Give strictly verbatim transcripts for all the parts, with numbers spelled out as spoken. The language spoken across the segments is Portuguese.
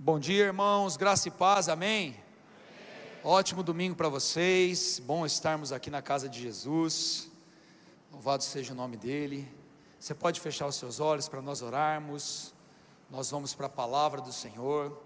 Bom dia, irmãos, graça e paz, amém? Amém. Ótimo domingo para vocês, bom estarmos aqui na casa de Jesus, louvado seja o nome dEle. Você pode fechar os seus olhos para nós orarmos, nós vamos para a palavra do Senhor,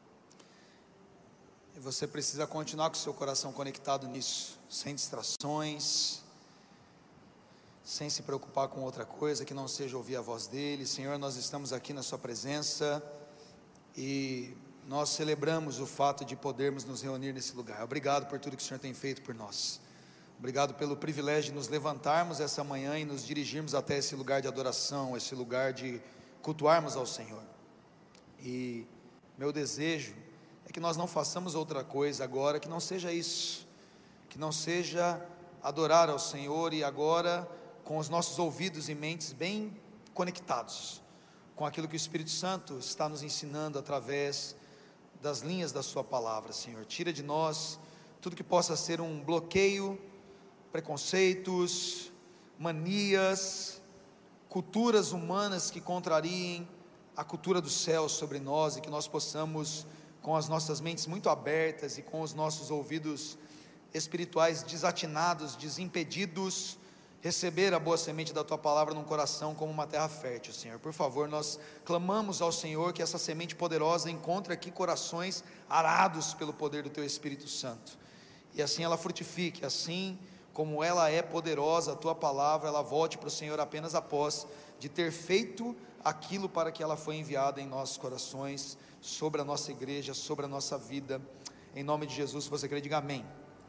e você precisa continuar com o seu coração conectado nisso, sem distrações, sem se preocupar com outra coisa que não seja ouvir a voz dEle. Senhor, nós estamos aqui na sua presença, e nós celebramos o fato de podermos nos reunir nesse lugar. Obrigado por tudo que o Senhor tem feito por nós. Obrigado pelo privilégio de nos levantarmos essa manhã e nos dirigirmos até esse lugar de adoração, esse lugar de cultuarmos ao Senhor. E meu desejo é que nós não façamos outra coisa agora que não seja isso, que não seja adorar ao Senhor, e agora com os nossos ouvidos e mentes bem conectados com aquilo que o Espírito Santo está nos ensinando através das linhas da sua palavra. Senhor, tira de nós tudo que possa ser um bloqueio, preconceitos, manias, culturas humanas que contrariem a cultura do céu sobre nós, e que nós possamos, com as nossas mentes muito abertas e com os nossos ouvidos espirituais desatinados, desimpedidos, receber a boa semente da Tua palavra num coração como uma terra fértil. Senhor, por favor, nós clamamos ao Senhor que essa semente poderosa encontre aqui corações arados pelo poder do Teu Espírito Santo, e assim ela frutifique, assim como ela é poderosa, a Tua palavra, ela volte para o Senhor apenas após de ter feito aquilo para que ela foi enviada em nossos corações, sobre a nossa igreja, sobre a nossa vida. Em nome de Jesus, se você crê, diga amém.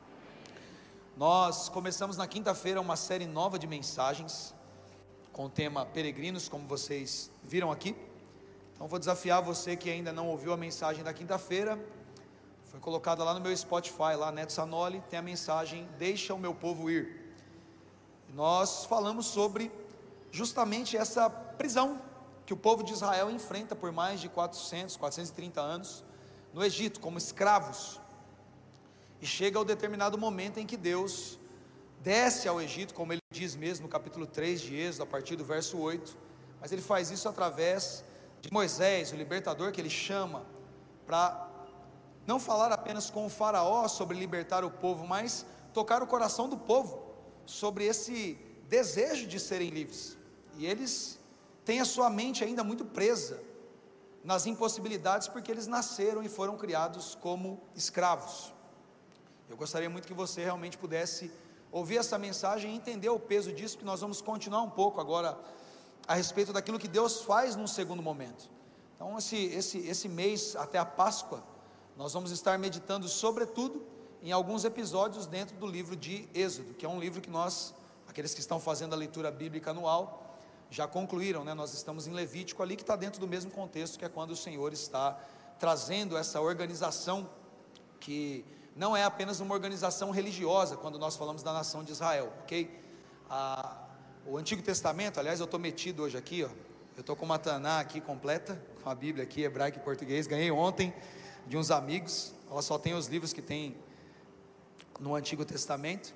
Nós começamos na quinta-feira uma série nova de mensagens, com o tema Peregrinos, como vocês viram aqui. Então vou desafiar você que ainda não ouviu a mensagem da quinta-feira, foi colocada lá no meu Spotify, lá Neto Sanoli, tem a mensagem Deixa o Meu Povo Ir. Nós falamos sobre justamente essa prisão que o povo de Israel enfrenta por mais de quatrocentos, quatrocentos e trinta anos, no Egito, como escravos. E chega ao determinado momento em que Deus desce ao Egito, como ele diz mesmo no capítulo três de Êxodo, a partir do verso oito, mas ele faz isso através de Moisés, o libertador, que ele chama para não falar apenas com o faraó sobre libertar o povo, mas tocar o coração do povo sobre esse desejo de serem livres. E eles têm a sua mente ainda muito presa nas impossibilidades, porque eles nasceram e foram criados como escravos. Eu gostaria muito que você realmente pudesse ouvir essa mensagem e entender o peso disso, porque nós vamos continuar um pouco agora a respeito daquilo que Deus faz num segundo momento. Então esse, esse, esse mês até a Páscoa, nós vamos estar meditando sobretudo em alguns episódios dentro do livro de Êxodo, que é um livro que nós, aqueles que estão fazendo a leitura bíblica anual, já concluíram, né? Nós estamos em Levítico ali, que está dentro do mesmo contexto, que é quando o Senhor está trazendo essa organização que não é apenas uma organização religiosa, quando nós falamos da nação de Israel, ok? Ah, o Antigo Testamento, aliás, eu estou metido hoje aqui, ó, eu estou com uma Taná aqui completa, com a Bíblia aqui, hebraico e português, ganhei ontem de uns amigos, ela só tem os livros que tem no Antigo Testamento,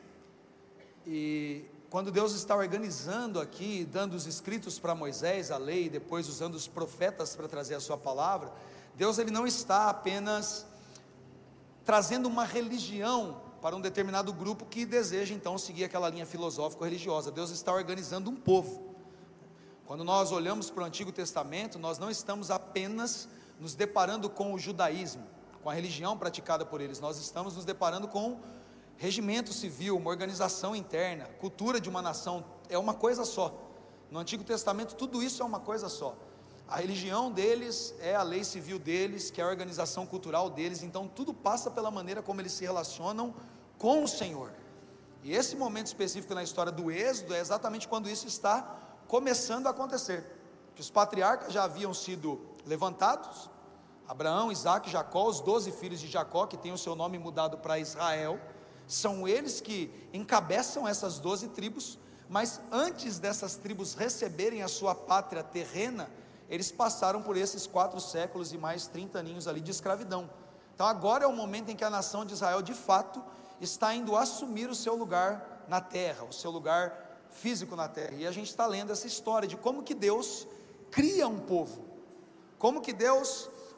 e quando Deus está organizando aqui, dando os escritos para Moisés, a lei, e depois usando os profetas para trazer a sua palavra, Deus ele não está apenas trazendo uma religião para um determinado grupo que deseja então seguir aquela linha filosófico-religiosa. Deus está organizando um povo. Quando nós olhamos para o Antigo Testamento, nós não estamos apenas nos deparando com o judaísmo, com a religião praticada por eles, nós estamos nos deparando com regimento civil, uma organização interna, cultura de uma nação, é uma coisa só. No Antigo Testamento tudo isso é uma coisa só. A religião deles é a lei civil deles, que é a organização cultural deles, então tudo passa pela maneira como eles se relacionam com o Senhor. E esse momento específico na história do Êxodo é exatamente quando isso está começando a acontecer, que os patriarcas já haviam sido levantados, Abraão, Isaque, Jacó, os doze filhos de Jacó, que tem o seu nome mudado para Israel, são eles que encabeçam essas doze tribos, mas antes dessas tribos receberem a sua pátria terrena, eles passaram por esses quatro séculos e mais trinta aninhos ali de escravidão. Então agora é o momento em que a nação de Israel de fato está indo assumir o seu lugar na terra, o seu lugar físico na terra, e a gente está lendo essa história de como que Deus cria um povo, como que Deus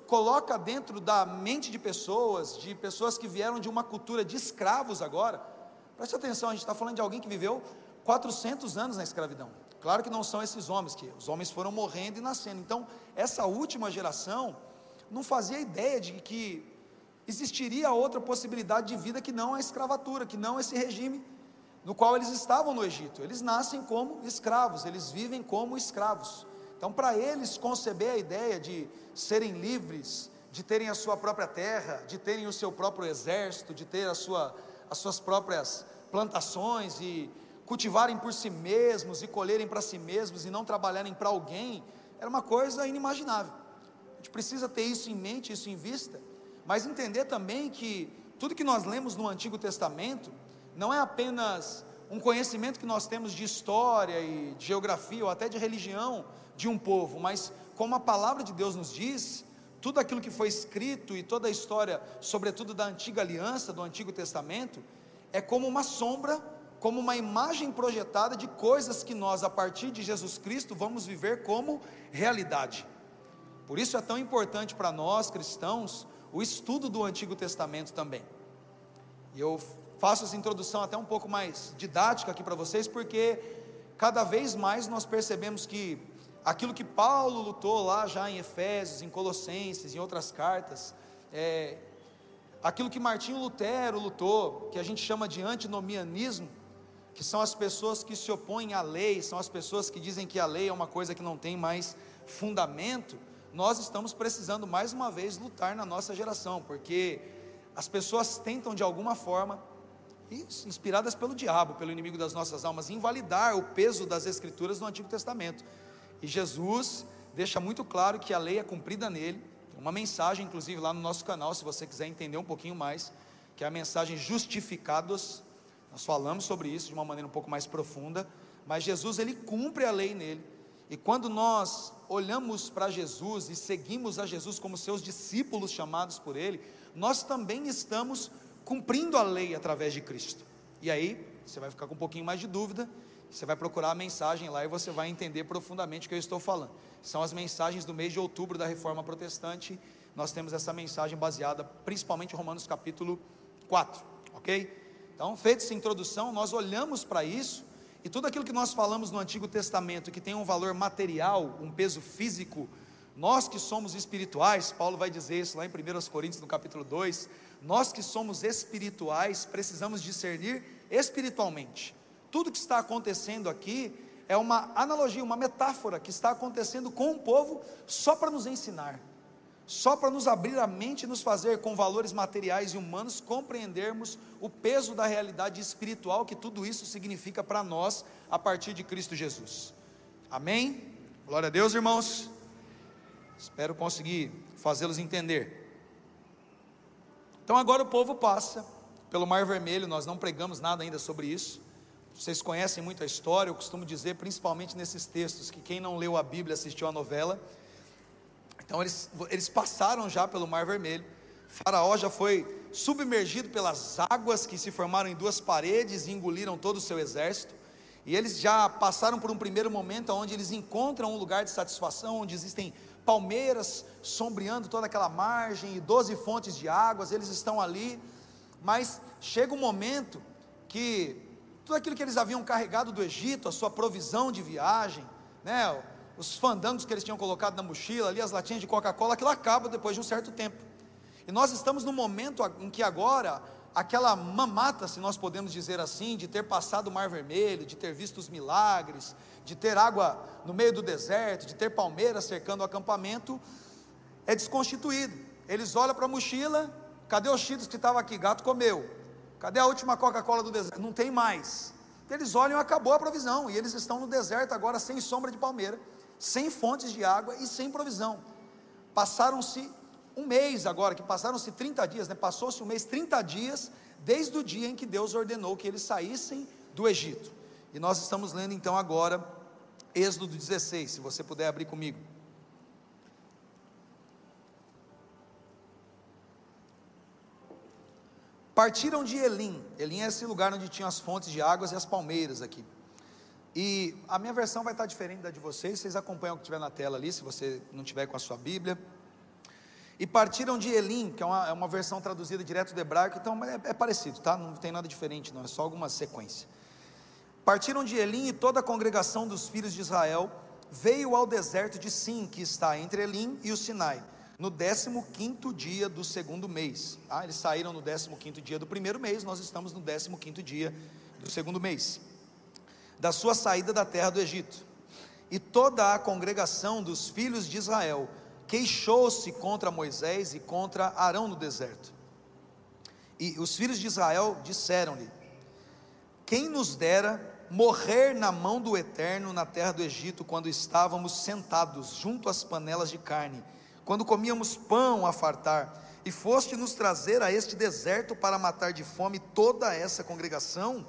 coloca dentro da mente de pessoas, de pessoas que vieram de uma cultura de escravos agora. Preste atenção, a gente está falando de alguém que viveu quatrocentos anos na escravidão. Claro que não são esses homens, que os homens foram morrendo e nascendo. Então, essa última geração não fazia ideia de que existiria outra possibilidade de vida que não a escravatura, que não esse regime no qual eles estavam no Egito. Eles nascem como escravos, eles vivem como escravos. Então, para eles conceber a ideia de serem livres, de terem a sua própria terra, de terem o seu próprio exército, de ter a sua, as suas próprias plantações e cultivarem por si mesmos e colherem para si mesmos e não trabalharem para alguém, era uma coisa inimaginável. A gente precisa ter isso em mente, isso em vista, mas entender também que tudo que nós lemos no Antigo Testamento não é apenas um conhecimento que nós temos de história e de geografia ou até de religião de um povo, mas como a palavra de Deus nos diz, tudo aquilo que foi escrito e toda a história, sobretudo da antiga aliança, do Antigo Testamento, é como uma sombra, como uma imagem projetada de coisas que nós, a partir de Jesus Cristo, vamos viver como realidade. Por isso é tão importante para nós cristãos o estudo do Antigo Testamento também. E eu faço essa introdução até um pouco mais didática aqui para vocês, porque cada vez mais nós percebemos que aquilo que Paulo lutou lá já em Efésios, em Colossenses, em outras cartas, é, aquilo que Martinho Lutero lutou, que a gente chama de antinomianismo, que são as pessoas que se opõem à lei, são as pessoas que dizem que a lei é uma coisa que não tem mais fundamento. Nós estamos precisando mais uma vez lutar na nossa geração, porque as pessoas tentam de alguma forma, inspiradas pelo diabo, pelo inimigo das nossas almas, invalidar o peso das escrituras no Antigo Testamento. E Jesus deixa muito claro que a lei é cumprida nele. Tem uma mensagem inclusive lá no nosso canal, se você quiser entender um pouquinho mais, que é a mensagem Justificados. Nós falamos sobre isso de uma maneira um pouco mais profunda, mas Jesus, ele cumpre a lei nele. E quando nós olhamos para Jesus e seguimos a Jesus como seus discípulos chamados por ele, nós também estamos cumprindo a lei através de Cristo. E aí, você vai ficar com um pouquinho mais de dúvida, você vai procurar a mensagem lá e você vai entender profundamente o que eu estou falando. São as mensagens do mês de outubro da Reforma Protestante. Nós temos essa mensagem baseada principalmente em Romanos capítulo quatro, ok? Então, feita essa introdução, nós olhamos para isso, e tudo aquilo que nós falamos no Antigo Testamento, que tem um valor material, um peso físico, nós que somos espirituais, Paulo vai dizer isso lá em primeira Coríntios no capítulo dois, nós que somos espirituais, precisamos discernir espiritualmente. Tudo que está acontecendo aqui é uma analogia, uma metáfora que está acontecendo com o povo só para nos ensinar, só para nos abrir a mente e nos fazer, com valores materiais e humanos, compreendermos o peso da realidade espiritual que tudo isso significa para nós, a partir de Cristo Jesus. Amém? Glória a Deus, irmãos. Espero conseguir fazê-los entender. Então agora o povo passa pelo Mar Vermelho. Nós não pregamos nada ainda sobre isso. Vocês conhecem muito a história. Eu costumo dizer, principalmente nesses textos, que quem não leu a Bíblia assistiu a novela. Então eles, eles passaram já pelo Mar Vermelho. Faraó já foi submergido pelas águas que se formaram em duas paredes e engoliram todo o seu exército. E eles já passaram por um primeiro momento onde eles encontram um lugar de satisfação, onde existem palmeiras sombreando toda aquela margem e doze fontes de águas. Eles estão ali, mas chega um momento que tudo aquilo que eles haviam carregado do Egito, a sua provisão de viagem, né, os fandangos que eles tinham colocado na mochila ali, as latinhas de Coca-Cola, aquilo acaba depois de um certo tempo. E nós estamos no momento em que agora aquela mamata, se nós podemos dizer assim, de ter passado o Mar Vermelho, de ter visto os milagres, de ter água no meio do deserto, de ter palmeiras cercando o acampamento, é desconstituído. Eles olham para a mochila, cadê os cheetos que estavam aqui? Gato comeu. Cadê a última Coca-Cola do deserto? Não tem mais. Eles olham e acabou a provisão, e eles estão no deserto agora sem sombra de palmeira, sem fontes de água e sem provisão. Passaram-se um mês agora, que passaram-se trinta dias, né? Passou-se um mês, trinta dias, desde o dia em que Deus ordenou que eles saíssem do Egito. E nós estamos lendo então agora, Êxodo dezesseis, se você puder abrir comigo. Partiram de Elim. Elim é esse lugar onde tinham as fontes de águas e as palmeiras aqui. E a minha versão vai estar diferente da de vocês, vocês acompanham o que tiver na tela ali, se você não tiver com a sua Bíblia. E partiram de Elim, que é uma, é uma versão traduzida direto do hebraico, então é, é parecido, tá? Não tem nada diferente não, é só alguma sequência. Partiram de Elim, e toda a congregação dos filhos de Israel veio ao deserto de Sim, que está entre Elim e o Sinai, no décimo quinto dia do segundo mês. Ah, eles saíram no décimo quinto dia do primeiro mês, nós estamos no décimo quinto dia do segundo mês, da sua saída da terra do Egito. E toda a congregação dos filhos de Israel queixou-se contra Moisés e contra Arão no deserto. E os filhos de Israel disseram-lhe: quem nos dera morrer na mão do Eterno na terra do Egito, quando estávamos sentados junto às panelas de carne, quando comíamos pão a fartar, e foste nos trazer a este deserto para matar de fome toda essa congregação?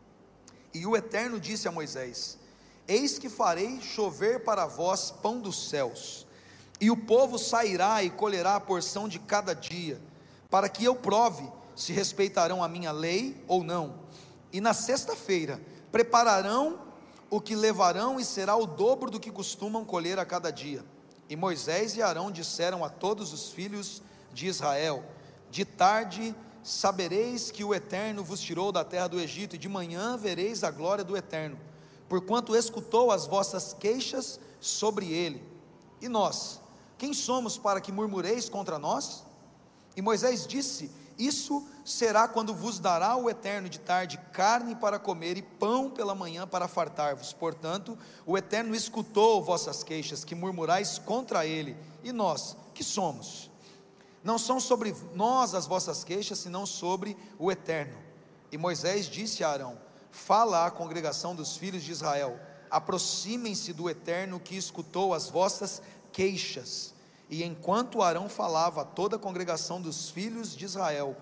E o Eterno disse a Moisés: eis que farei chover para vós pão dos céus, e o povo sairá e colherá a porção de cada dia, para que eu prove se respeitarão a minha lei ou não. E na sexta-feira prepararão o que levarão, e será o dobro do que costumam colher a cada dia. E Moisés e Arão disseram a todos os filhos de Israel: de tarde sabereis que o Eterno vos tirou da terra do Egito, e de manhã vereis a glória do Eterno, porquanto escutou as vossas queixas sobre ele. E nós, quem somos para que murmureis contra nós? E Moisés disse: isso será quando vos dará o Eterno de tarde carne para comer e pão pela manhã para fartar-vos. Portanto, o Eterno escutou vossas queixas, que murmurais contra ele. E nós, que somos? Não são sobre nós as vossas queixas, senão sobre o Eterno. E Moisés disse a Arão: fala à congregação dos filhos de Israel: aproximem-se do Eterno, que escutou as vossas queixas. E enquanto Arão falava a toda a congregação dos filhos de Israel,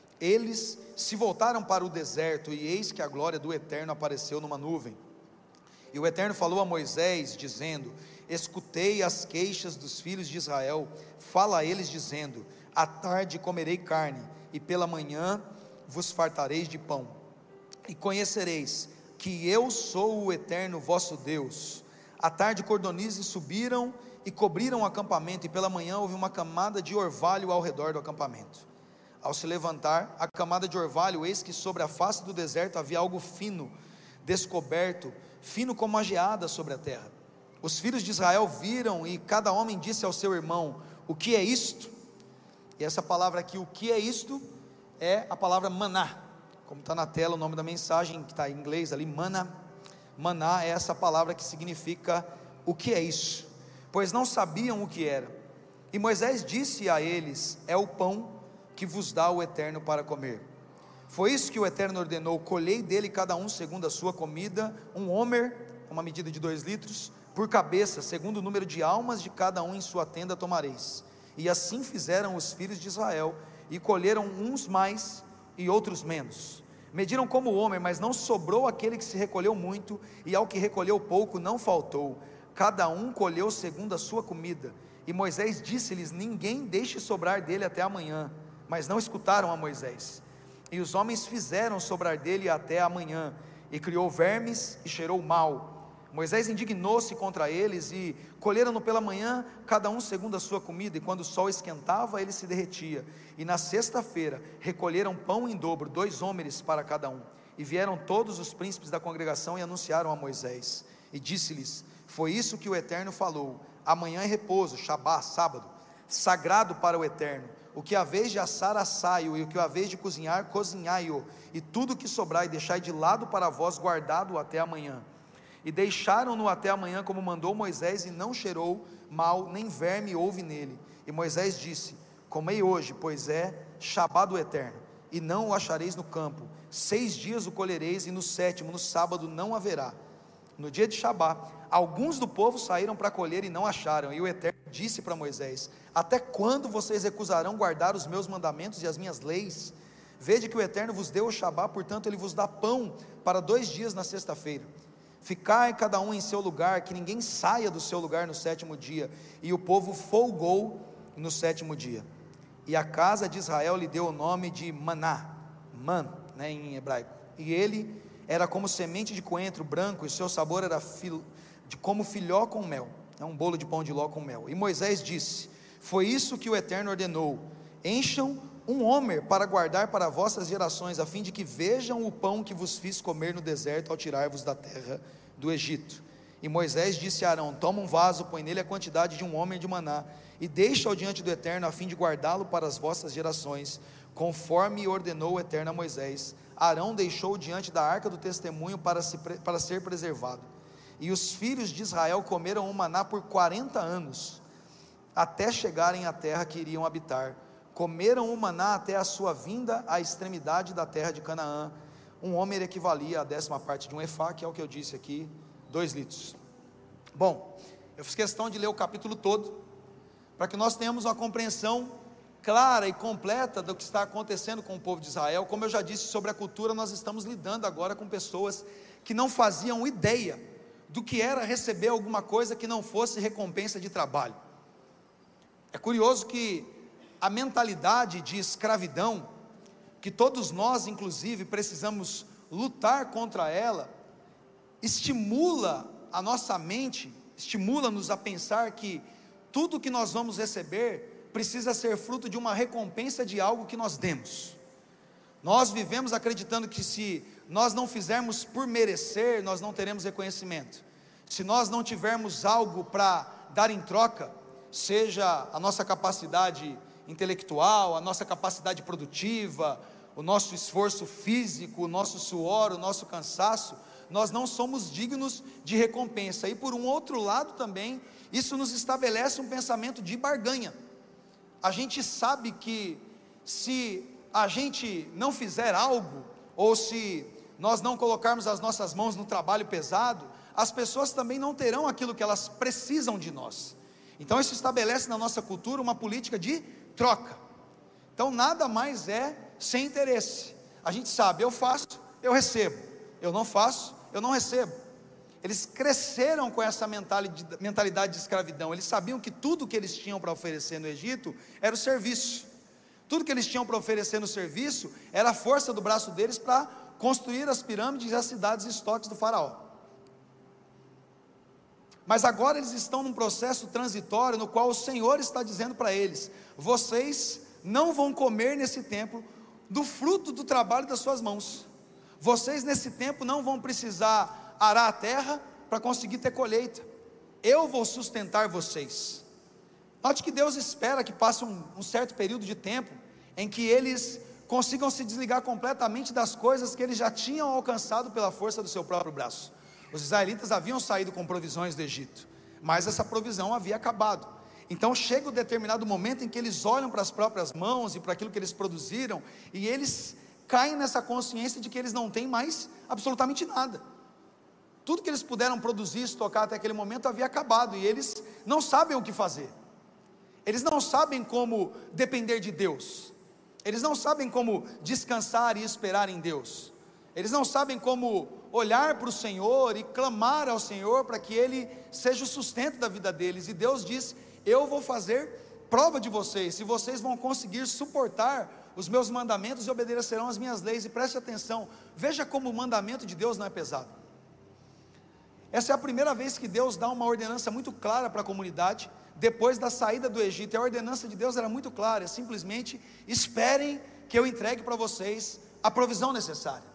eles se voltaram para o deserto, e eis que a glória do Eterno apareceu numa nuvem. E o Eterno falou a Moisés, dizendo: escutei as queixas dos filhos de Israel, fala a eles dizendo: à tarde comerei carne, e pela manhã vos fartareis de pão, e conhecereis que eu sou o Eterno vosso Deus. À tarde cordonizes subiram e cobriram o acampamento, e pela manhã houve uma camada de orvalho ao redor do acampamento. Ao se levantar a camada de orvalho, eis que sobre a face do deserto havia algo fino, descoberto, fino como a geada sobre a terra. Os filhos de Israel viram, e cada homem disse ao seu irmão: o que é isto? E essa palavra aqui, o que é isto, é a palavra maná, como está na tela o nome da mensagem, que está em inglês ali, maná. Maná é essa palavra que significa o que é isso, pois não sabiam o que era. E Moisés disse a eles: é o pão que vos dá o Eterno para comer. Foi isso que o Eterno ordenou: colhei dele cada um segundo a sua comida, um homer, uma medida de dois litros, por cabeça, segundo o número de almas de cada um em sua tenda tomareis. E assim fizeram os filhos de Israel, e colheram uns mais e outros menos. Mediram como homer, mas não sobrou aquele que se recolheu muito, e ao que recolheu pouco não faltou. Cada um colheu segundo a sua comida. E Moisés disse-lhes: ninguém deixe sobrar dele até amanhã. Mas não escutaram a Moisés. E os homens fizeram sobrar dele até amanhã, e criou vermes e cheirou mal. Moisés indignou-se contra eles, e colheram-no pela manhã, cada um segundo a sua comida, e quando o sol esquentava, ele se derretia. E na sexta-feira recolheram pão em dobro, dois homeres para cada um. E vieram todos os príncipes da congregação e anunciaram a Moisés. E disse-lhes: foi isso que o Eterno falou: amanhã é repouso, Shabá, sábado, sagrado para o Eterno. O que a vez de assar, assai-o, e o que a vez de cozinhar, cozinhai-o, e tudo que sobrar e deixai de lado para vós, guardado até amanhã. E deixaram-no até amanhã, como mandou Moisés, e não cheirou mal, nem verme houve nele. E Moisés disse: comei hoje, pois é Shabá do Eterno, e não o achareis no campo. Seis dias o colhereis, e no sétimo, no sábado, não haverá. No dia de Shabá, alguns do povo saíram para colher e não acharam. E o Eterno disse para Moisés: até quando vocês recusarão guardar os meus mandamentos e as minhas leis? Vede que o Eterno vos deu o Shabá, portanto ele vos dá pão para dois dias na sexta-feira. Ficai cada um em seu lugar, que ninguém saia do seu lugar no sétimo dia. E o povo folgou no sétimo dia. E a casa de Israel lhe deu o nome de maná, man, né, em hebraico. E ele era como semente de coentro branco, e seu sabor era fil, de como filhó com mel, é um bolo de pão de ló com mel. E Moisés disse: Foi isso que o Eterno ordenou: encham um homer para guardar para vossas gerações, a fim de que vejam o pão que vos fiz comer no deserto ao tirar-vos da terra do Egito. E Moisés disse a Arão: toma um vaso, põe nele a quantidade de um homem de maná, e deixa-o diante do Eterno, a fim de guardá-lo para as vossas gerações, conforme ordenou o Eterno a Moisés. Arão deixou diante da arca do testemunho para, se, para ser preservado. E os filhos de Israel comeram o maná por quarenta anos, até chegarem à terra que iriam habitar. Comeram o maná até a sua vinda à extremidade da terra de Canaã. Um homem equivalia à décima parte de um efá, que é o que eu disse aqui, dois litros. Bom, eu fiz questão de ler o capítulo todo, para que nós tenhamos uma compreensão clara e completa do que está acontecendo com o povo de Israel. Como eu já disse sobre a cultura, nós estamos lidando agora com pessoas que não faziam ideia do que era receber alguma coisa que não fosse recompensa de trabalho. É curioso que a mentalidade de escravidão, que todos nós inclusive precisamos lutar contra ela, estimula a nossa mente, estimula-nos a pensar que tudo que nós vamos receber precisa ser fruto de uma recompensa de algo que nós demos. Nós vivemos acreditando que se nós não fizermos por merecer, nós não teremos reconhecimento. Se nós não tivermos algo para dar em troca, seja a nossa capacidade intelectual, a nossa capacidade produtiva, o nosso esforço físico, o nosso suor, o nosso cansaço, nós não somos dignos de recompensa. E por um outro lado também, isso nos estabelece um pensamento de barganha. A gente sabe que se a gente não fizer algo, ou se nós não colocarmos as nossas mãos no trabalho pesado, as pessoas também não terão aquilo que elas precisam de nós. Então isso estabelece na nossa cultura uma política de troca. Então nada mais é sem interesse. A gente sabe, eu faço, eu recebo. Eu não faço, eu não recebo. Eles cresceram com essa mentalidade de escravidão. Eles sabiam que tudo que eles tinham para oferecer no Egito era o serviço. Tudo que eles tinham para oferecer no serviço era a força do braço deles para construir as pirâmides e as cidades e estoques do faraó. Mas agora eles estão num processo transitório, no qual o Senhor está dizendo para eles: vocês não vão comer nesse tempo do fruto do trabalho das suas mãos. Vocês nesse tempo não vão precisar arar a terra para conseguir ter colheita. Eu vou sustentar vocês. Note que Deus espera que passe um, um certo período de tempo em que eles consigam se desligar completamente das coisas que eles já tinham alcançado pela força do seu próprio braço. Os israelitas haviam saído com provisões do Egito, mas essa provisão havia acabado. Então chega um determinado momento em que eles olham para as próprias mãos e para aquilo que eles produziram, e eles caem nessa consciência de que eles não têm mais absolutamente nada. Tudo que eles puderam produzir e estocar até aquele momento havia acabado, e eles não sabem o que fazer. Eles não sabem como depender de Deus. Eles não sabem como descansar e esperar em Deus. Eles não sabem como olhar para o Senhor e clamar ao Senhor para que Ele seja o sustento da vida deles. E Deus diz: eu vou fazer prova de vocês, se vocês vão conseguir suportar os meus mandamentos e obedecerão as minhas leis. E preste atenção, veja como o mandamento de Deus não é pesado. Essa é a primeira vez que Deus dá uma ordenança muito clara para a comunidade, depois da saída do Egito. E a ordenança de Deus era muito clara: é simplesmente esperem que eu entregue para vocês a provisão necessária.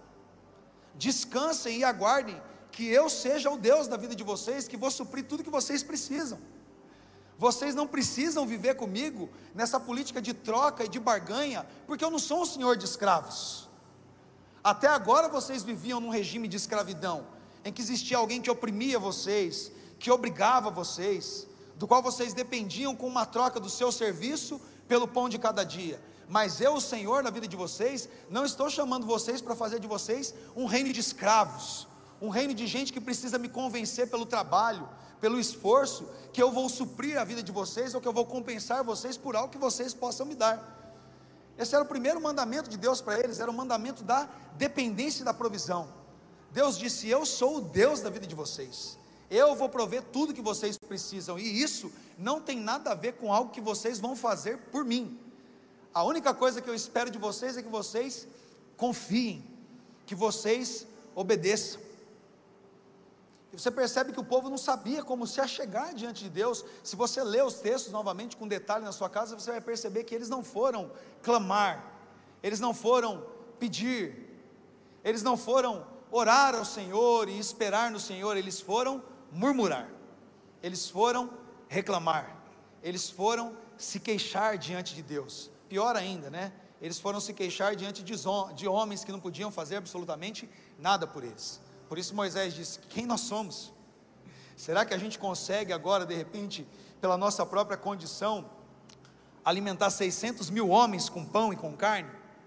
Descansem e aguardem que eu seja o Deus da vida de vocês, que vou suprir tudo que vocês precisam. Vocês não precisam viver comigo nessa política de troca e de barganha, porque eu não sou um senhor de escravos. Até agora vocês viviam num regime de escravidão, em que existia alguém que oprimia vocês, que obrigava vocês, do qual vocês dependiam com uma troca do seu serviço pelo pão de cada dia. Mas eu, o Senhor da vida de vocês, não estou chamando vocês para fazer de vocês um reino de escravos, um reino de gente que precisa me convencer pelo trabalho, pelo esforço, que eu vou suprir a vida de vocês, ou que eu vou compensar vocês por algo que vocês possam me dar. Esse era o primeiro mandamento de Deus para eles, era o mandamento da dependência e da provisão. Deus disse: eu sou o Deus da vida de vocês, eu vou prover tudo que vocês precisam, e isso não tem nada a ver com algo que vocês vão fazer por mim. A única coisa que eu espero de vocês é que vocês confiem, que vocês obedeçam. E você percebe que o povo não sabia como se achegar diante de Deus. Se você ler os textos novamente com detalhe na sua casa, você vai perceber que eles não foram clamar, eles não foram pedir, eles não foram orar ao Senhor e esperar no Senhor, eles foram murmurar, eles foram reclamar, eles foram se queixar diante de Deus. Pior ainda, né? Eles foram se queixar diante de, de homens que não podiam fazer absolutamente nada por eles. Por isso Moisés disse: quem nós somos? Será que a gente consegue agora, de repente, pela nossa própria condição, alimentar seiscentos mil homens com pão e com carne?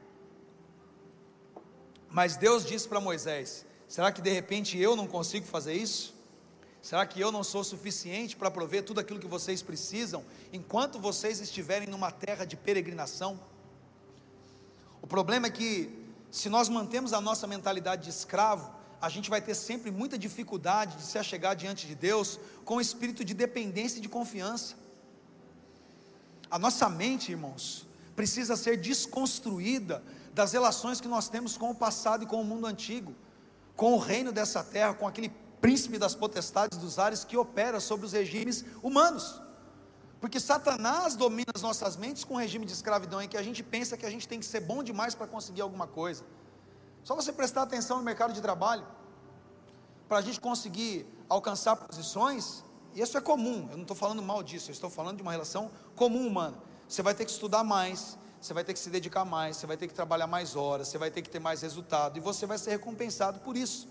Mas Deus disse para Moisés: será que de repente eu não consigo fazer isso? Será que eu não sou suficiente para prover tudo aquilo que vocês precisam, enquanto vocês estiverem numa terra de peregrinação? O problema é que, se nós mantemos a nossa mentalidade de escravo, a gente vai ter sempre muita dificuldade de se achegar diante de Deus com o espírito de dependência e de confiança. A nossa mente, irmãos, precisa ser desconstruída das relações que nós temos com o passado e com o mundo antigo, com o reino dessa terra, com aquele príncipe das potestades dos ares que opera sobre os regimes humanos. Porque Satanás domina as nossas mentes com o regime de escravidão, em que a gente pensa que a gente tem que ser bom demais para conseguir alguma coisa. Só você prestar atenção no mercado de trabalho, para a gente conseguir alcançar posições, e isso é comum, eu não estou falando mal disso, eu estou falando de uma relação comum humana. Você vai ter que estudar mais, você vai ter que se dedicar mais, você vai ter que trabalhar mais horas, você vai ter que ter mais resultado, e você vai ser recompensado por isso.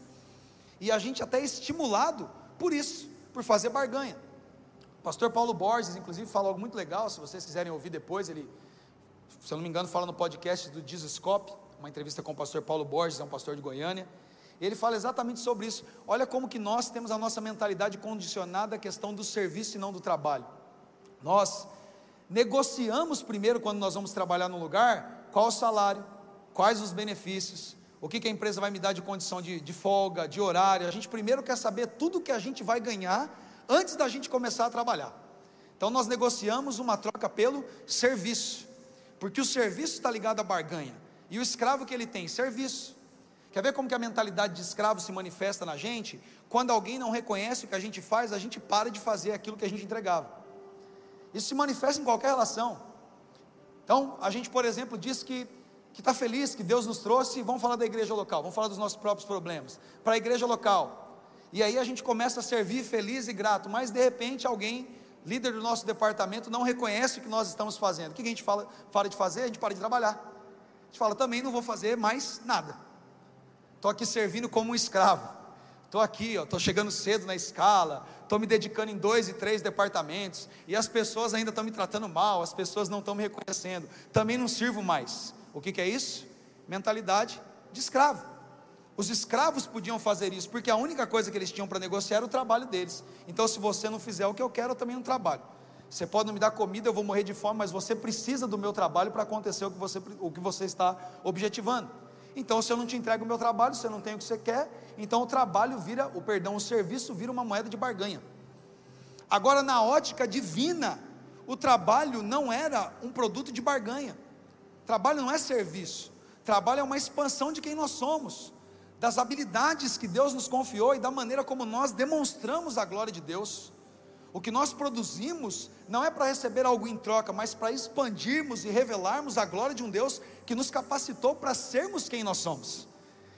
E a gente até é estimulado por isso, por fazer barganha. O pastor Paulo Borges, inclusive, fala algo muito legal, se vocês quiserem ouvir depois, ele, se eu não me engano, fala no podcast do Dizescope, uma entrevista com o pastor Paulo Borges, é um pastor de Goiânia. Ele fala exatamente sobre isso. Olha como que nós temos a nossa mentalidade condicionada à questão do serviço e não do trabalho. Nós negociamos primeiro, quando nós vamos trabalhar num lugar, qual o salário, quais os benefícios, o que, que a empresa vai me dar de condição de, de folga, de horário. A gente primeiro quer saber tudo que a gente vai ganhar antes da gente começar a trabalhar. Então nós negociamos uma troca pelo serviço, porque o serviço está ligado à barganha. E o escravo que ele tem? Serviço. Quer ver como que a mentalidade de escravo se manifesta na gente? Quando alguém não reconhece o que a gente faz, a gente para de fazer aquilo que a gente entregava. Isso se manifesta em qualquer relação. Então, a gente, por exemplo, diz que que está feliz, que Deus nos trouxe, vamos falar da igreja local, vamos falar dos nossos próprios problemas, para a igreja local, e aí a gente começa a servir feliz e grato, mas de repente alguém, líder do nosso departamento, não reconhece o que nós estamos fazendo. O que a gente fala, para de fazer? A gente para de trabalhar, a gente fala, também não vou fazer mais nada, estou aqui servindo como um escravo, estou aqui, estou chegando cedo na escala, estou me dedicando em dois e três departamentos, e as pessoas ainda estão me tratando mal, as pessoas não estão me reconhecendo, também não sirvo mais. O que, que é isso? Mentalidade de escravo. Os escravos podiam fazer isso, porque a única coisa que eles tinham para negociar era o trabalho deles. Então, se você não fizer o que eu quero, eu também não trabalho. Você pode não me dar comida, eu vou morrer de fome, mas você precisa do meu trabalho para acontecer o que você, o que você está objetivando. Então, se eu não te entrego o meu trabalho, você não tem o que você quer, então o trabalho vira, o perdão, o serviço vira uma moeda de barganha. Agora, na ótica divina, o trabalho não era um produto de barganha. Trabalho não é serviço, trabalho é uma expansão de quem nós somos, das habilidades que Deus nos confiou e da maneira como nós demonstramos a glória de Deus. O que nós produzimos não é para receber algo em troca, mas para expandirmos e revelarmos a glória de um Deus que nos capacitou para sermos quem nós somos.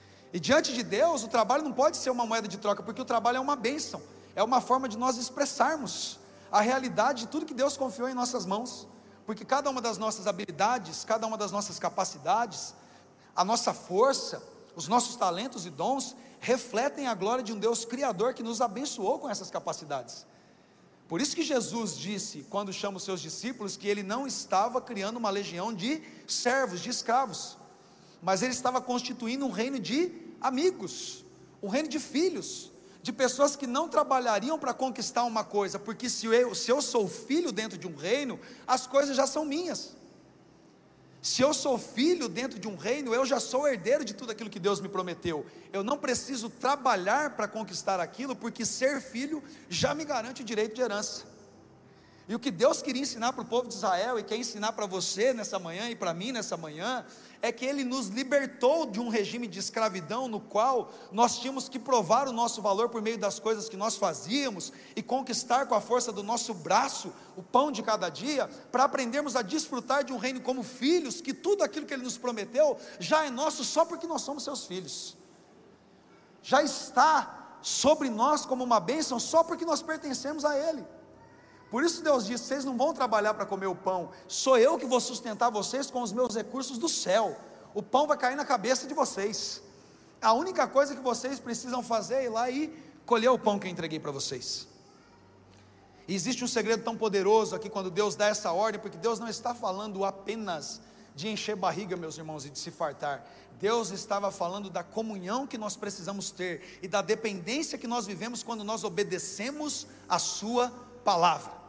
E diante de Deus, o trabalho não pode ser uma moeda de troca, porque o trabalho é uma bênção, é uma forma de nós expressarmos a realidade de tudo que Deus confiou em nossas mãos. Porque cada uma das nossas habilidades, cada uma das nossas capacidades, a nossa força, os nossos talentos e dons, refletem a glória de um Deus Criador que nos abençoou com essas capacidades. Por isso que Jesus disse, quando chama os seus discípulos, que ele não estava criando uma legião de servos, de escravos, mas ele estava constituindo um reino de amigos, um reino de filhos, de pessoas que não trabalhariam para conquistar uma coisa, porque se eu, se eu sou filho dentro de um reino, as coisas já são minhas. Se eu sou filho dentro de um reino, eu já sou herdeiro de tudo aquilo que Deus me prometeu. Eu não preciso trabalhar para conquistar aquilo, porque ser filho já me garante o direito de herança, E o que Deus queria ensinar para o povo de Israel, e quer ensinar para você nessa manhã, e para mim nessa manhã, é que Ele nos libertou de um regime de escravidão, no qual nós tínhamos que provar o nosso valor por meio das coisas que nós fazíamos, e conquistar com a força do nosso braço, o pão de cada dia, para aprendermos a desfrutar de um reino como filhos, que tudo aquilo que Ele nos prometeu, já é nosso só porque nós somos seus filhos, já está sobre nós como uma bênção, só porque nós pertencemos a Ele. Por isso Deus diz: vocês não vão trabalhar para comer o pão, sou eu que vou sustentar vocês com os meus recursos do céu, o pão vai cair na cabeça de vocês, a única coisa que vocês precisam fazer é ir lá e colher o pão que eu entreguei para vocês. E existe um segredo tão poderoso aqui quando Deus dá essa ordem, porque Deus não está falando apenas de encher barriga, meus irmãos, e de se fartar. Deus estava falando da comunhão que nós precisamos ter, e da dependência que nós vivemos quando nós obedecemos a sua palavra.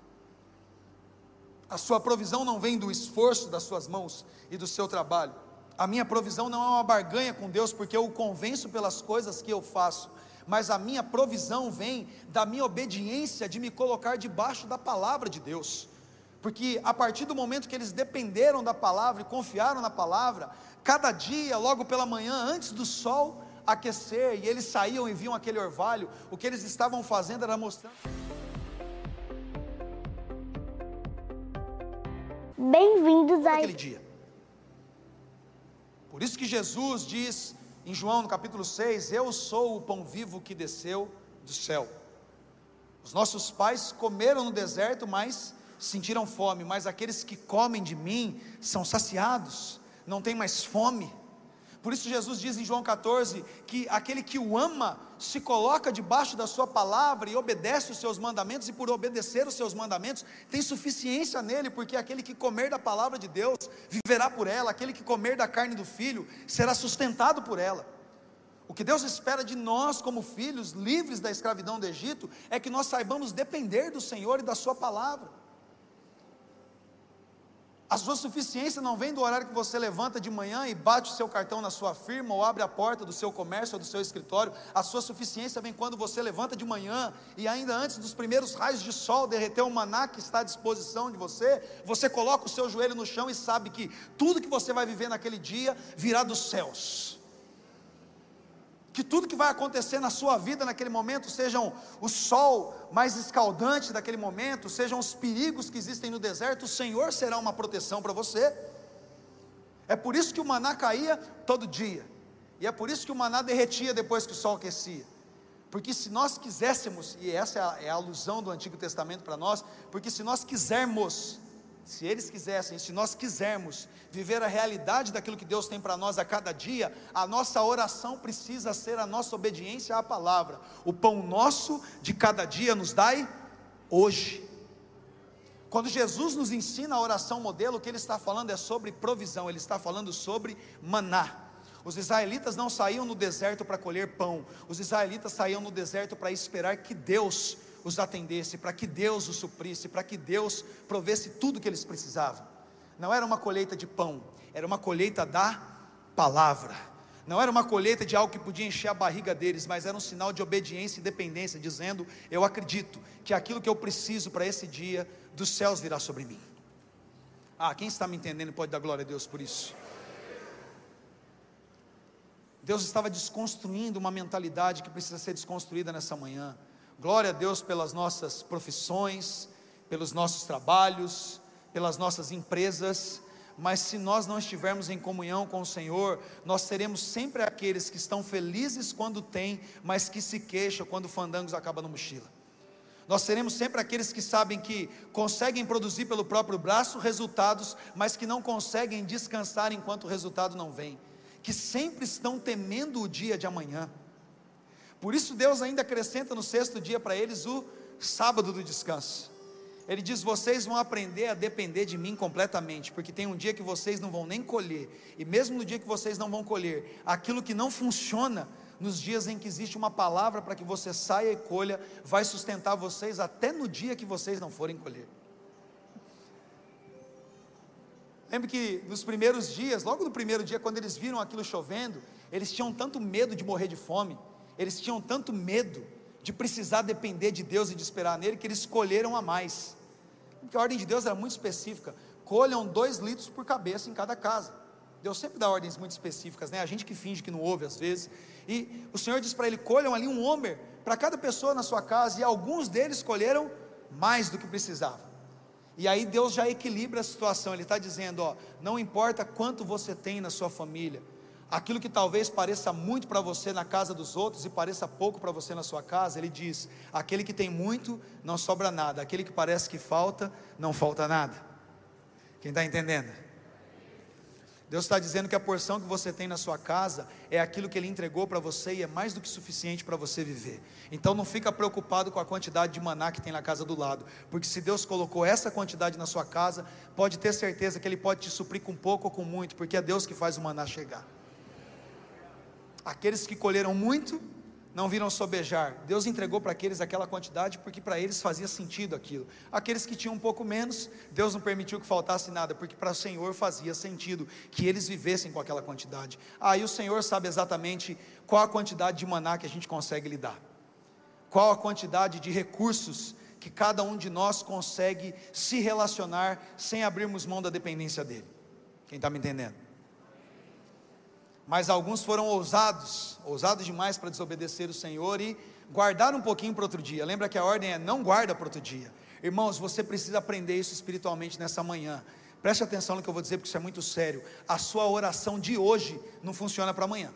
A sua provisão não vem do esforço das suas mãos e do seu trabalho. A minha provisão não é uma barganha com Deus, porque eu o convenço pelas coisas que eu faço, mas a minha provisão vem da minha obediência de me colocar debaixo da palavra de Deus, porque a partir do momento que eles dependeram da palavra e confiaram na palavra, cada dia, logo pela manhã, antes do sol aquecer, e eles saíam e viam aquele orvalho, o que eles estavam fazendo era mostrando... Bem-vindos a aquele dia. Por isso que Jesus diz em João no capítulo seis: eu sou o pão vivo que desceu do céu. Os nossos pais comeram no deserto, mas sentiram fome, mas aqueles que comem de mim são saciados, não tem mais fome. Por isso Jesus diz em João quatorze, que aquele que o ama, se coloca debaixo da sua palavra, e obedece os seus mandamentos, e por obedecer os seus mandamentos, tem suficiência nele, porque aquele que comer da palavra de Deus, viverá por ela, aquele que comer da carne do filho, será sustentado por ela. O que Deus espera de nós como filhos, livres da escravidão do Egito, é que nós saibamos depender do Senhor e da sua palavra. A sua suficiência não vem do horário que você levanta de manhã e bate o seu cartão na sua firma, ou abre a porta do seu comércio ou do seu escritório. A sua suficiência vem quando você levanta de manhã, e ainda antes dos primeiros raios de sol derreter o maná que está à disposição de você, você coloca o seu joelho no chão e sabe que tudo que você vai viver naquele dia virá dos céus, que tudo que vai acontecer na sua vida naquele momento, sejam o sol mais escaldante daquele momento, sejam os perigos que existem no deserto, o Senhor será uma proteção para você. É por isso que o maná caía todo dia, e é por isso que o maná derretia depois que o sol aquecia, porque se nós quiséssemos, e essa é a, é a alusão do Antigo Testamento para nós, porque se nós quisermos, se eles quisessem, se nós quisermos viver a realidade daquilo que Deus tem para nós a cada dia, a nossa oração precisa ser a nossa obediência à palavra. O pão nosso de cada dia nos dai hoje. Quando Jesus nos ensina a oração modelo, o que Ele está falando é sobre provisão, Ele está falando sobre maná. Os israelitas não saíam no deserto para colher pão, os israelitas saíam no deserto para esperar que Deus os atendesse, para que Deus os suprisse, para que Deus provesse tudo o que eles precisavam. Não era uma colheita de pão, era uma colheita da palavra. Não era uma colheita de algo que podia encher a barriga deles, mas era um sinal de obediência e dependência, dizendo: eu acredito que aquilo que eu preciso para esse dia, dos céus virá sobre mim. Ah, quem está me entendendo pode dar glória a Deus por isso. Deus estava desconstruindo uma mentalidade que precisa ser desconstruída nessa manhã. Glória a Deus pelas nossas profissões, pelos nossos trabalhos, pelas nossas empresas, mas se nós não estivermos em comunhão com o Senhor, nós seremos sempre aqueles que estão felizes quando têm, mas que se queixam quando o fandangos acaba na mochila. Nós seremos sempre aqueles que sabem que conseguem produzir pelo próprio braço resultados, mas que não conseguem descansar enquanto o resultado não vem, que sempre estão temendo o dia de amanhã. Por isso Deus ainda acrescenta no sexto dia para eles o sábado do descanso. Ele diz: vocês vão aprender a depender de mim completamente, porque tem um dia que vocês não vão nem colher, e mesmo no dia que vocês não vão colher, aquilo que não funciona, nos dias em que existe uma palavra para que você saia e colha, vai sustentar vocês até no dia que vocês não forem colher. Lembre que nos primeiros dias, logo no primeiro dia, quando eles viram aquilo chovendo, eles tinham tanto medo de morrer de fome, eles tinham tanto medo de precisar depender de Deus e de esperar nele, que eles escolheram a mais. porque a ordem de Deus era muito específica: colham dois litros por cabeça em cada casa. Deus sempre dá ordens muito específicas, né? A gente que finge que não ouve às vezes. E o Senhor diz para ele: colham ali um homer para cada pessoa na sua casa, e alguns deles colheram mais do que precisavam. E aí Deus já equilibra a situação. Ele está dizendo: ó, não importa quanto você tem na sua família, aquilo que talvez pareça muito para você na casa dos outros e pareça pouco para você na sua casa, Ele diz: aquele que tem muito, não sobra nada; aquele que parece que falta, não falta nada. Quem está entendendo? Deus está dizendo que a porção que você tem na sua casa é aquilo que Ele entregou para você, e é mais do que suficiente para você viver. Então não fica preocupado com a quantidade de maná que tem na casa do lado, porque se Deus colocou essa quantidade na sua casa, pode ter certeza que Ele pode te suprir com pouco ou com muito, porque é Deus que faz o maná chegar. Aqueles que colheram muito não viram sobejar. Deus entregou para aqueles aquela quantidade porque para eles fazia sentido aquilo. Aqueles que tinham um pouco menos, Deus não permitiu que faltasse nada, porque para o Senhor fazia sentido que eles vivessem com aquela quantidade. Aí ah, o Senhor sabe exatamente qual a quantidade de maná que a gente consegue lidar, qual a quantidade de recursos que cada um de nós consegue se relacionar sem abrirmos mão da dependência dEle. Quem está me entendendo? Mas alguns foram ousados, ousados demais para desobedecer o Senhor e guardar um pouquinho para outro dia. Lembra que a ordem é: não guarda para outro dia. Irmãos, você precisa aprender isso espiritualmente nessa manhã. Preste atenção no que eu vou dizer, porque isso é muito sério. A sua oração de hoje não funciona para amanhã.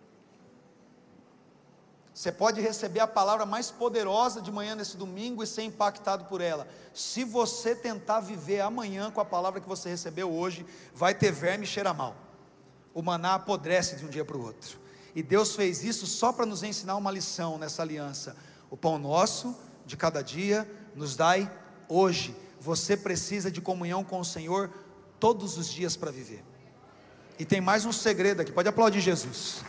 Você pode receber a palavra mais poderosa de manhã nesse domingo e ser impactado por ela. Se você tentar viver amanhã com a palavra que você recebeu hoje, vai ter verme e cheira mal. O maná apodrece de um dia para o outro, e Deus fez isso só para nos ensinar uma lição nessa aliança: o pão nosso de cada dia nos dai hoje. Você precisa de comunhão com o Senhor todos os dias para viver. E tem mais um segredo aqui, pode aplaudir Jesus.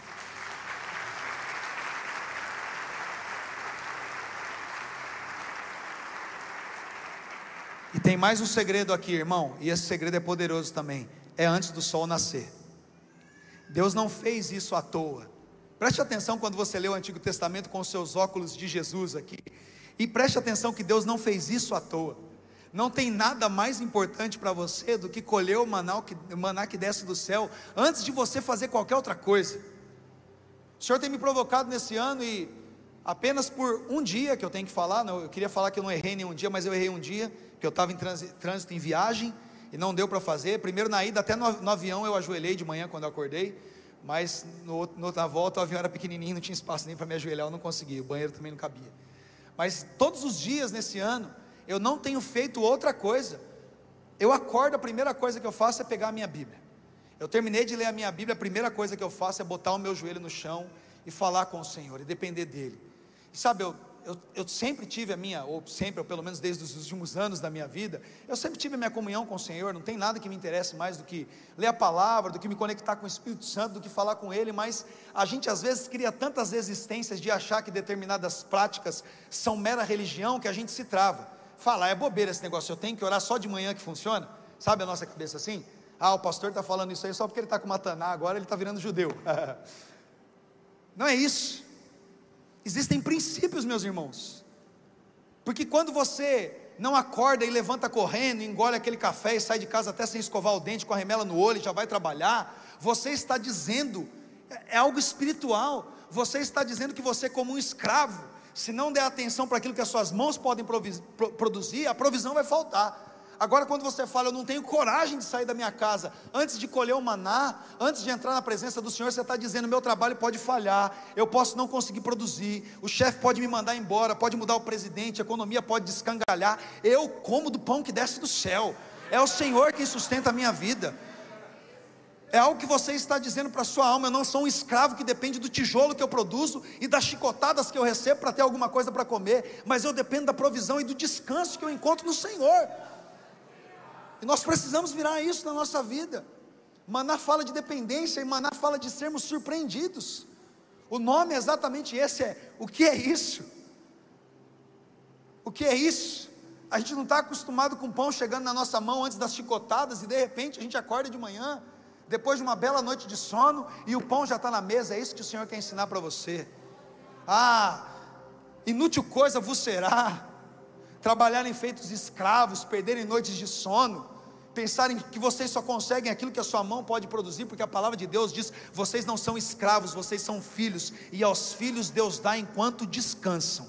E tem mais um segredo aqui, irmão, e esse segredo é poderoso também: é antes do sol nascer. Deus não fez isso à toa. Preste atenção quando você lê o Antigo Testamento com os seus óculos de Jesus aqui, e preste atenção que Deus não fez isso à toa. Não tem nada mais importante para você do que colher o maná, que, o maná que desce do céu, antes de você fazer qualquer outra coisa. O Senhor tem me provocado nesse ano, e apenas por um dia que eu tenho que falar, não, eu queria falar que eu não errei nenhum dia, mas eu errei um dia, que eu estava em trânsito, trânsito em viagem, e não deu para fazer. Primeiro na ida, até no, no avião eu ajoelhei de manhã quando eu acordei, mas no, no, na volta o avião era pequenininho, não tinha espaço nem para me ajoelhar, eu não conseguia, o banheiro também não cabia. Mas todos os dias nesse ano, eu não tenho feito outra coisa. Eu acordo, a primeira coisa que eu faço é pegar a minha Bíblia. Eu terminei de ler a minha Bíblia, a primeira coisa que eu faço é botar o meu joelho no chão e falar com o Senhor, e depender dEle. E sabe, eu Eu, eu sempre tive a minha, ou sempre, ou pelo menos desde os últimos anos da minha vida, eu sempre tive a minha comunhão com o Senhor. Não tem nada que me interesse mais do que ler a palavra, do que me conectar com o Espírito Santo, do que falar com Ele. Mas a gente às vezes cria tantas resistências de achar que determinadas práticas são mera religião, que a gente se trava. Fala: é bobeira esse negócio, eu tenho que orar só de manhã que funciona. Sabe a nossa cabeça assim? Ah, o pastor está falando isso aí só porque ele está com Mataná, agora ele está virando judeu. Não é isso. Existem princípios, meus irmãos, porque quando você não acorda e levanta correndo, engole aquele café e sai de casa até sem escovar o dente, com a remela no olho e já vai trabalhar, você está dizendo, é algo espiritual, você está dizendo que você, como um escravo, se não der atenção para aquilo que as suas mãos podem produzir, a provisão vai faltar. Agora quando você fala: eu não tenho coragem de sair da minha casa, antes de colher o maná, antes de entrar na presença do Senhor, você está dizendo: meu trabalho pode falhar, eu posso não conseguir produzir, o chefe pode me mandar embora, pode mudar o presidente, a economia pode descangalhar, eu como do pão que desce do céu, é o Senhor quem sustenta a minha vida. É algo que você está dizendo para a sua alma: eu não sou um escravo que depende do tijolo que eu produzo e das chicotadas que eu recebo para ter alguma coisa para comer, mas eu dependo da provisão e do descanso que eu encontro no Senhor. E nós precisamos virar isso na nossa vida. Maná fala de dependência, e maná fala de sermos surpreendidos. O nome é exatamente esse, é: o que é isso? O que é isso? A gente não está acostumado com pão chegando na nossa mão antes das chicotadas, e de repente a gente acorda de manhã, depois de uma bela noite de sono, e o pão já está na mesa. É isso que o Senhor quer ensinar para você. Ah, inútil coisa vos será trabalharem feitos escravos, perderem noites de sono, pensarem que vocês só conseguem aquilo que a sua mão pode produzir, porque a palavra de Deus diz: vocês não são escravos, vocês são filhos, e aos filhos Deus dá enquanto descansam.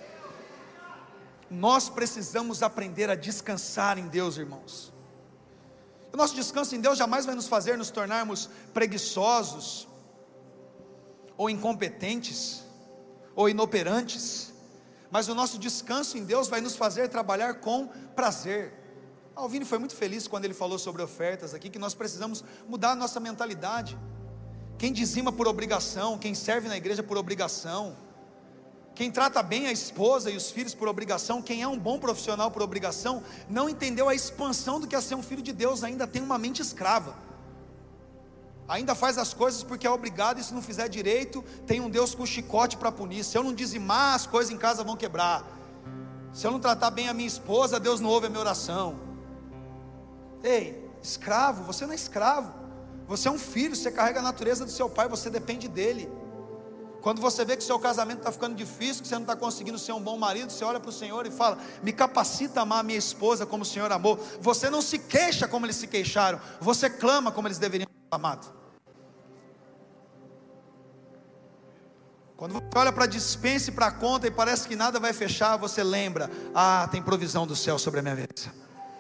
Nós precisamos aprender a descansar em Deus, irmãos. O nosso descanso em Deus jamais vai nos fazer nos tornarmos preguiçosos, ou incompetentes, ou inoperantes, mas o nosso descanso em Deus vai nos fazer trabalhar com prazer. Alvine foi muito feliz quando ele falou sobre ofertas aqui, que nós precisamos mudar a nossa mentalidade. Quem dizima por obrigação, quem serve na igreja por obrigação, quem trata bem a esposa e os filhos por obrigação, quem é um bom profissional por obrigação, não entendeu a expansão do que é ser um filho de Deus, ainda tem uma mente escrava, ainda faz as coisas porque é obrigado, e se não fizer direito, tem um Deus com chicote para punir. Se eu não dizimar, as coisas em casa vão quebrar. Se eu não tratar bem a minha esposa, Deus não ouve a minha oração. Ei, escravo, você não é escravo, você é um filho, você carrega a natureza do seu pai, você depende dele. Quando você vê que o seu casamento está ficando difícil, que você não está conseguindo ser um bom marido, você olha para o Senhor e fala: me capacita a amar a minha esposa como o Senhor amou. Você não se queixa como eles se queixaram, você clama como eles deveriam ser amados. Quando você olha para a despensa e para a conta e parece que nada vai fechar, você lembra: ah, tem provisão do céu sobre a minha mesa.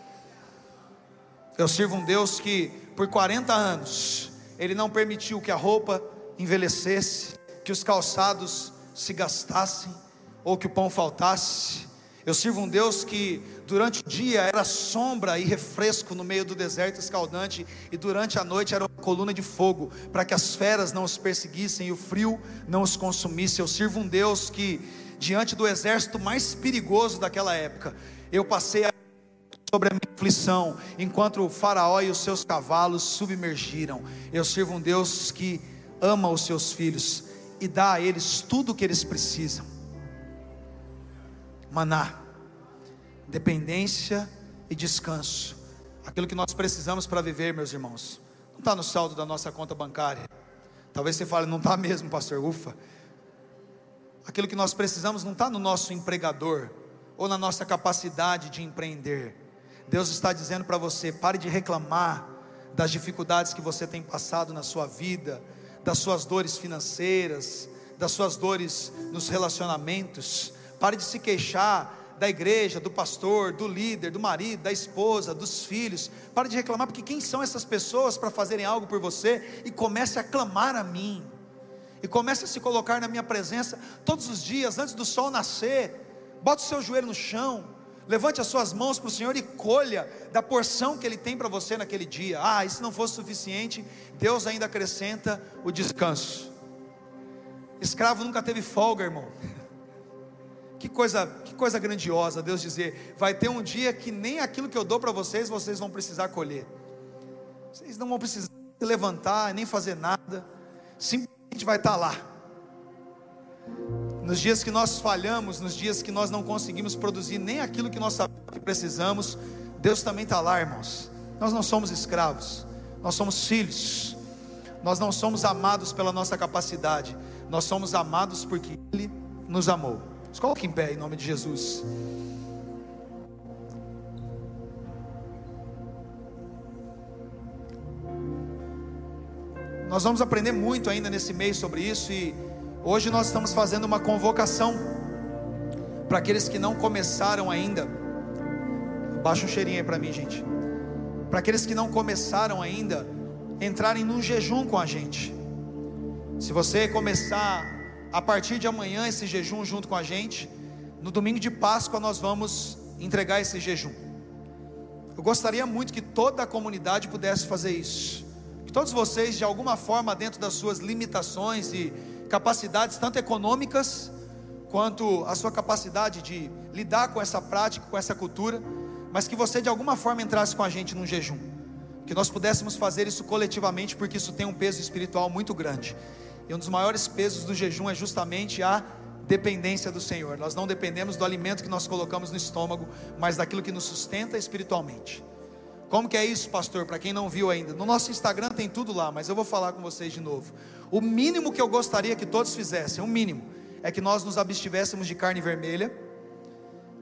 Eu sirvo um Deus que por quarenta anos Ele não permitiu que a roupa envelhecesse, que os calçados se gastassem, ou que o pão faltasse. Eu sirvo um Deus que durante o dia era sombra e refresco no meio do deserto escaldante, e durante a noite era uma coluna de fogo, para que as feras não os perseguissem e o frio não os consumisse. Eu sirvo um Deus que, diante do exército mais perigoso daquela época, eu passei a sobre a minha aflição, enquanto o faraó e os seus cavalos submergiram. Eu sirvo um Deus que ama os seus filhos e dá a eles tudo o que eles precisam. Maná, dependência e descanso, aquilo que nós precisamos para viver, meus irmãos, não está no saldo da nossa conta bancária. Talvez você fale: não está mesmo, pastor, ufa. Aquilo que nós precisamos não está no nosso empregador, ou na nossa capacidade de empreender. Deus está dizendo para você: pare de reclamar das dificuldades que você tem passado na sua vida, das suas dores financeiras, das suas dores nos relacionamentos. Pare de se queixar da igreja, do pastor, do líder, do marido, da esposa, dos filhos. Pare de reclamar, porque quem são essas pessoas para fazerem algo por você? E comece a clamar a mim, e comece a se colocar na minha presença todos os dias, antes do sol nascer. Bote o seu joelho no chão, levante as suas mãos para o Senhor e colha da porção que Ele tem para você naquele dia. Ah, e se não fosse suficiente, Deus ainda acrescenta o descanso. Escravo nunca teve folga, irmão. Que coisa, que coisa grandiosa Deus dizer: vai ter um dia que nem aquilo que eu dou para vocês, vocês vão precisar colher. Vocês não vão precisar se levantar, nem fazer nada, simplesmente vai estar lá. Nos dias que nós falhamos, nos dias que nós não conseguimos produzir nem aquilo que nós sabemos que precisamos, Deus também está lá, irmãos. Nós não somos escravos, nós somos filhos. Nós não somos amados pela nossa capacidade, nós somos amados porque Ele nos amou. Se coloque em pé em nome de Jesus. Nós vamos aprender muito ainda nesse mês sobre isso, e hoje nós estamos fazendo uma convocação para aqueles que não começaram ainda. Baixa um cheirinho aí para mim, gente. Para aqueles que não começaram ainda, entrarem num jejum com a gente. Se você começar a partir de amanhã esse jejum junto com a gente, no domingo de Páscoa nós vamos entregar esse jejum. Eu gostaria muito que toda a comunidade pudesse fazer isso, que todos vocês, de alguma forma, dentro das suas limitações e capacidades, tanto econômicas quanto a sua capacidade de lidar com essa prática, com essa cultura, mas que você de alguma forma entrasse com a gente num jejum, que nós pudéssemos fazer isso coletivamente, porque isso tem um peso espiritual muito grande, e um dos maiores pesos do jejum é justamente a dependência do Senhor. Nós não dependemos do alimento que nós colocamos no estômago, mas daquilo que nos sustenta espiritualmente. Como que é isso, pastor? Para quem não viu ainda, no nosso Instagram tem tudo lá, mas eu vou falar com vocês de novo. O mínimo que eu gostaria que todos fizessem, o mínimo, é que nós nos abstivéssemos de carne vermelha,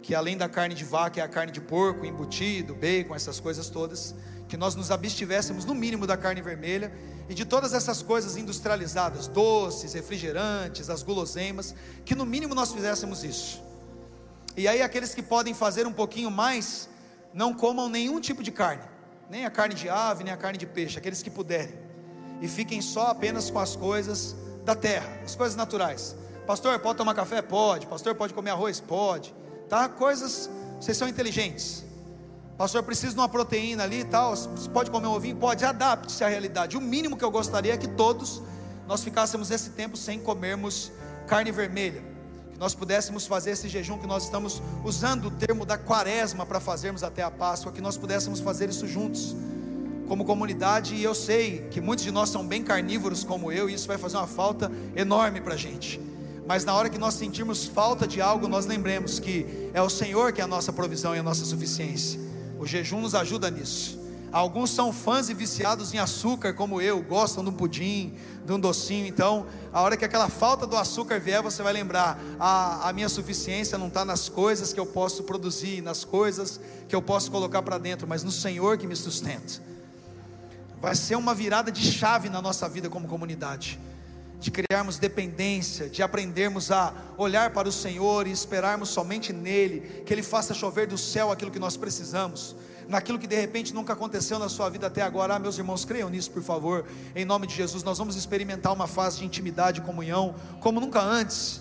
que além da carne de vaca é a carne de porco, embutido, bacon, essas coisas todas, que nós nos abstivéssemos no mínimo da carne vermelha e de todas essas coisas industrializadas, doces, refrigerantes, as guloseimas, que no mínimo nós fizéssemos isso. E aí aqueles que podem fazer um pouquinho mais, não comam nenhum tipo de carne, nem a carne de ave, nem a carne de peixe, aqueles que puderem, e fiquem só apenas com as coisas da terra, as coisas naturais. Pastor, pode tomar café? Pode. Pastor, pode comer arroz? Pode. Tá? Coisas, vocês são inteligentes. Pastor, preciso de uma proteína ali e tal, você pode comer um ovinho? Pode. Adapte-se à realidade. O mínimo que eu gostaria é que todos nós ficássemos esse tempo sem comermos carne vermelha, que nós pudéssemos fazer esse jejum, que nós estamos usando o termo da quaresma para fazermos até a Páscoa, que nós pudéssemos fazer isso juntos como comunidade. E eu sei que muitos de nós são bem carnívoros como eu, e isso vai fazer uma falta enorme para a gente. Mas na hora que nós sentirmos falta de algo, nós lembremos que é o Senhor que é a nossa provisão e a nossa suficiência. O jejum nos ajuda nisso. Alguns são fãs e viciados em açúcar como eu, gostam de um pudim, de um docinho. Então a hora que aquela falta do açúcar vier, você vai lembrar, a, a minha suficiência não está nas coisas que eu posso produzir, nas coisas que eu posso colocar para dentro, mas no Senhor que me sustenta. Vai ser uma virada de chave na nossa vida como comunidade, de criarmos dependência, de aprendermos a olhar para o Senhor e esperarmos somente nele, que Ele faça chover do céu aquilo que nós precisamos, naquilo que de repente nunca aconteceu na sua vida até agora. Ah, meus irmãos, creiam nisso por favor, em nome de Jesus. Nós vamos experimentar uma fase de intimidade e comunhão como nunca antes.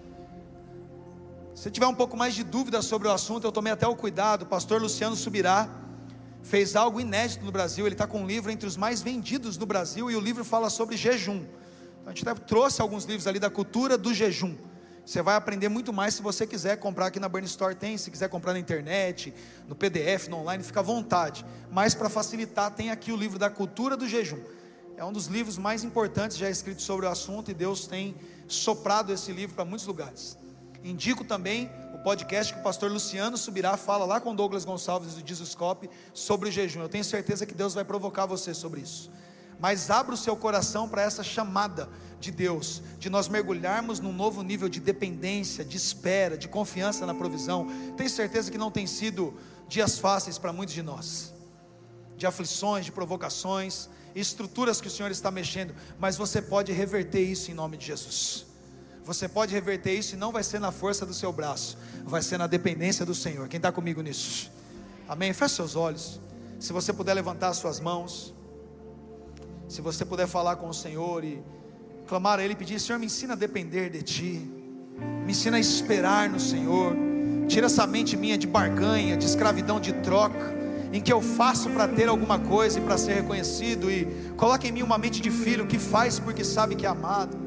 Se tiver um pouco mais de dúvida sobre o assunto, eu tomei até o cuidado. O pastor Luciano Subirá fez algo inédito no Brasil. Ele está com um livro entre os mais vendidos no Brasil, e o livro fala sobre jejum. A gente trouxe alguns livros ali da cultura do jejum. Você vai aprender muito mais. Se você quiser comprar aqui na Burn Store tem, se quiser comprar na internet, no P D F, no online, fica à vontade. Mas para facilitar, tem aqui o livro da cultura do jejum. É um dos livros mais importantes já escritos sobre o assunto, e Deus tem soprado esse livro para muitos lugares. Indico também o podcast que o pastor Luciano Subirá fala lá com Douglas Gonçalves do Jesuscope sobre o jejum. Eu tenho certeza que Deus vai provocar você sobre isso. Mas abra o seu coração para essa chamada de Deus, de nós mergulharmos num novo nível de dependência, de espera, de confiança na provisão. Tenho certeza que não tem sido dias fáceis para muitos de nós, de aflições, de provocações, estruturas que o Senhor está mexendo, mas você pode reverter isso em nome de Jesus. Você pode reverter isso, e não vai ser na força do seu braço, vai ser na dependência do Senhor. Quem está comigo nisso? Amém? Feche seus olhos. Se você puder levantar suas mãos, se você puder falar com o Senhor e clamar a Ele, pedir: Senhor, me ensina a depender de Ti, me ensina a esperar no Senhor. Tira essa mente minha de barganha, de escravidão, de troca, em que eu faço para ter alguma coisa e para ser reconhecido, e coloque em mim uma mente de filho que faz porque sabe que é amado.